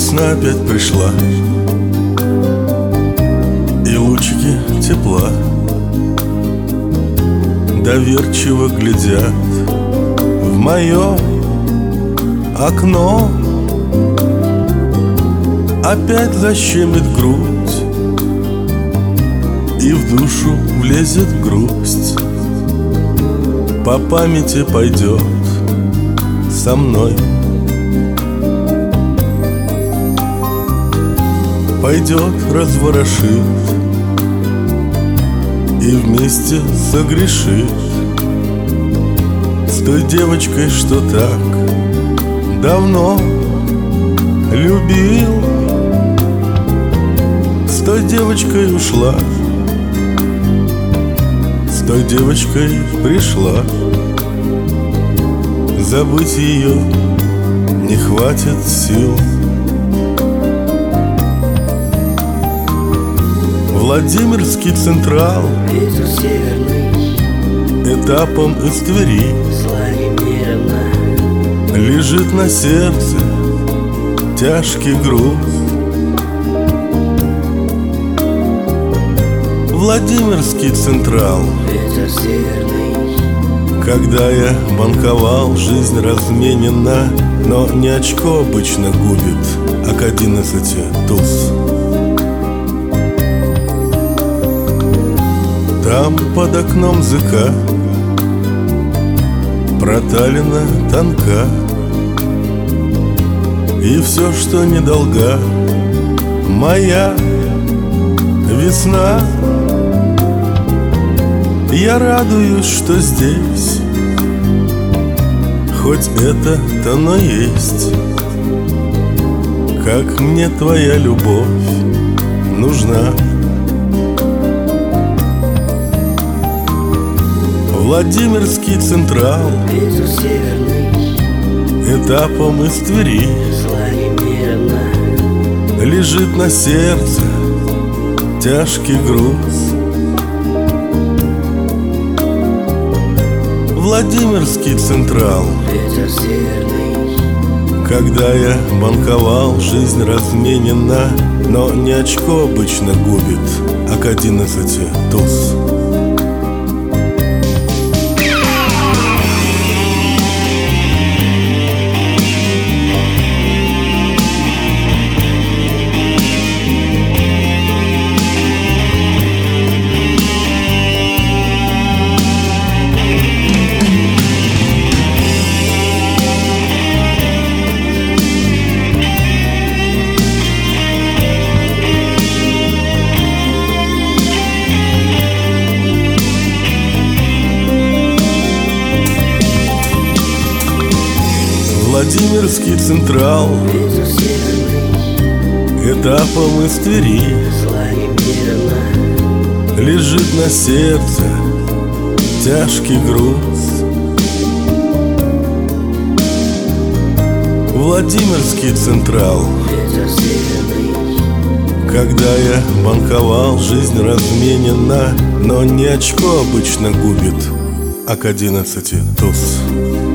весна опять пришла, и лучики тепла доверчиво глядят в мое окно. Опять защемит грудь, и в душу влезет грусть. По памяти пойдет со мной, пойдет, разворошит и вместе согрешит с той девочкой, что так давно любил. С той девочкой ушла, с той девочкой пришла. Забыть ее не хватит сил. Владимирский Централ, ветер северный, этапом из Твери, лежит на сердце тяжкий груз. Владимирский Централ, ветер северный, когда я банковал, жизнь разменена, но не очко обычно губит, а к 11 туз. Там под окном ЗК проталина тонка, и все, что недолга, моя весна. Я радуюсь, что здесь хоть это-то, но есть. Как мне твоя любовь нужна. Владимирский Централ, ветер северный, этапом из Твери, лежит на сердце тяжкий груз. Владимирский Централ, ветер северный, когда я банковал, жизнь разменена, но не очко обычно губит, а к 11 туз. Владимирский Централ, ветер северный, этапом из Твери, лежит на сердце тяжкий груз. Владимирский Централ, ветер северный, когда я банковал, жизнь разменена, но не очко обычно губит, а к 11 туз.